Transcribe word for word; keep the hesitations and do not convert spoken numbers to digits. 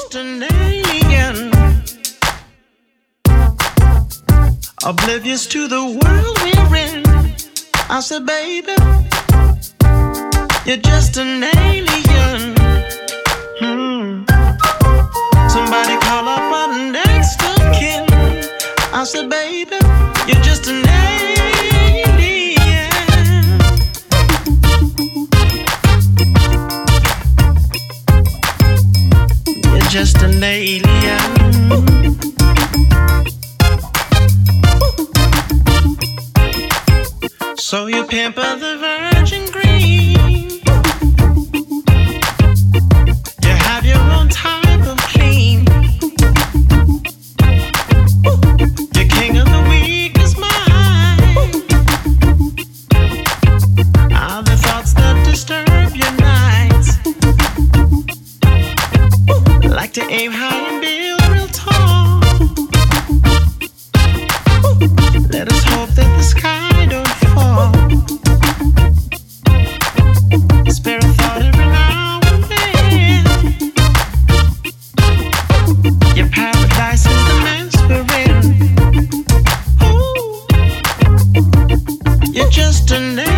just an alien, oblivious to the world we're in. I said, baby, you're just an alien. Hmm. Somebody call up our next of kin. I said, baby, you're just an alien. You're just an alien. So you pamper the virgin green. You have your own type of clean. You're king of the weakest mind. Are the thoughts that disturb your nights? Like to aim high and build real tall. Let us hope that the sky don't fall. Spare a thought every now and then. Your paradise is the mess we're in. Ooh, you're just an